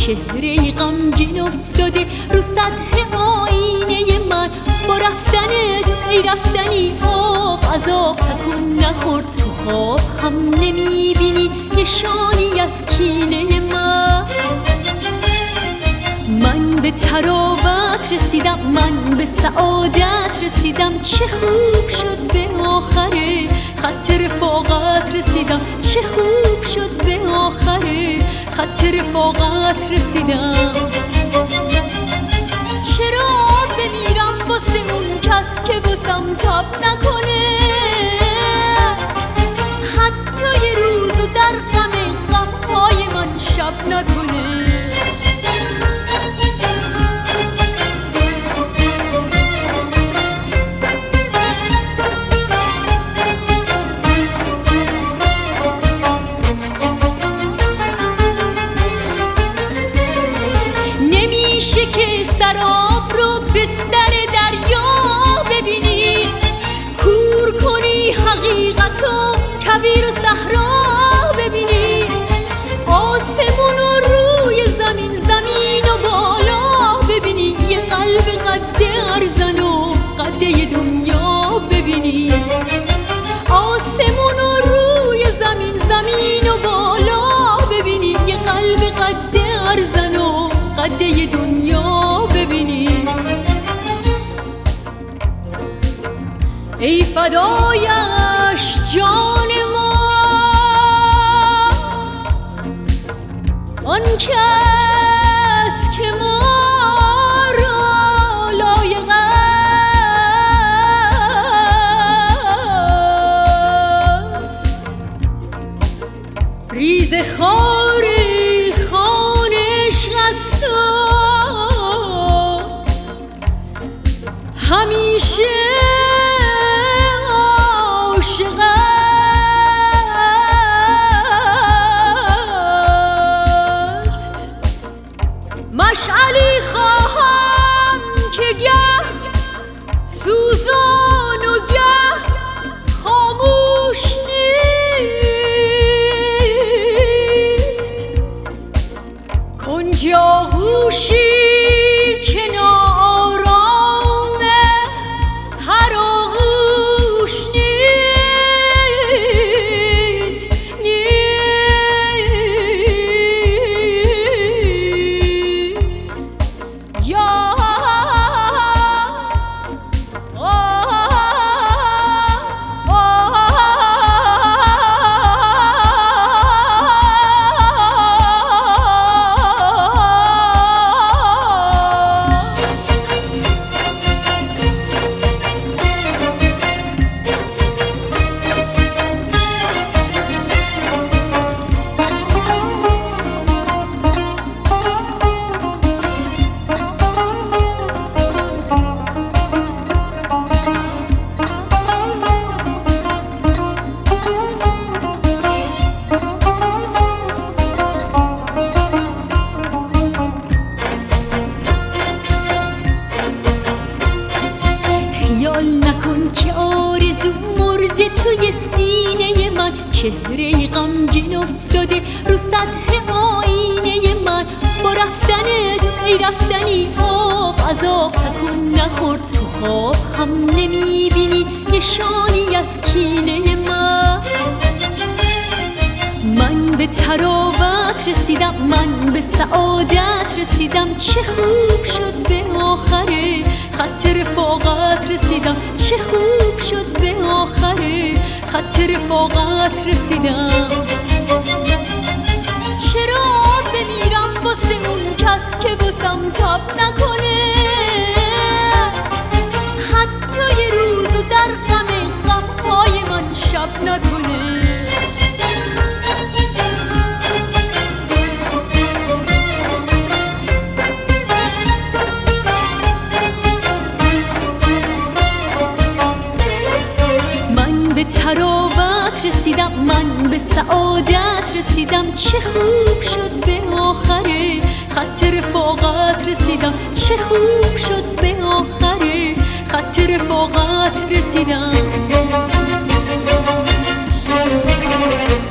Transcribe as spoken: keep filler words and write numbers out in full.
چهره غمگین افتاده رو سطح آینه من. با رفتنت ای رفتنی آب از آب تکون نخورد. تو خواب هم نمیبینی نشانی از کینه من. من به تراوت رسیدم، من به سعادت رسیدم. چه خوب شد به آخر خط رفاقت رسیدم. چه خوب شد به آخر خط رفاقت رسیدم. چرا بمیرم واسه اون کس که واسم تاب نکنه؟ حتی یه روزو در غم غمهای من شب نکنه. نمیشه که سراب رو بستر دریا ببینی، کور کنی حقیقتو کویر و صحرا ببینی. آسمون و روی زمین، زمین و بالا ببینی. یه قلب قد ارزن و قده دنیا ببینی. آسمون و روی زمین، زمین و بالا ببینی. یه قلب قد ارزن و قده دنیا ببینی. ای فدایش جان ما آن کس که ما را لایق است. ریز خاری خانش است همیشه عاشق است. مشعلی خواهم که گه سوزان و گه خاموش نیست. کنج آغوشی که ناآرامه هر آغوش نیست. نیست یا نکن که آرزو مرده توی سینه من. چهره غمگین افتاده رو سطح آینه من. با رفتنت ای رفتنی آب از آب تکون نخورد. تو خواب هم نمیبینی نشانی از کینه من. من به تراوت رسیدم، من به سعادت رسیدم. چه خوب شد به آخر خط رفاقت رسیدم. چه خوب شد به آخر خط رفاقت رسیدم. چرا بمیرم واسه اون کس که واسم تاب نکنه؟ حتی یه روزو در غم غمهای من شب نکنه. تراوت رسیدم، من به سعادت رسیدم. چه خوب شد به آخر خط رفاقت رسیدم. چه خوب شد به آخر خط رفاقت رسیدم.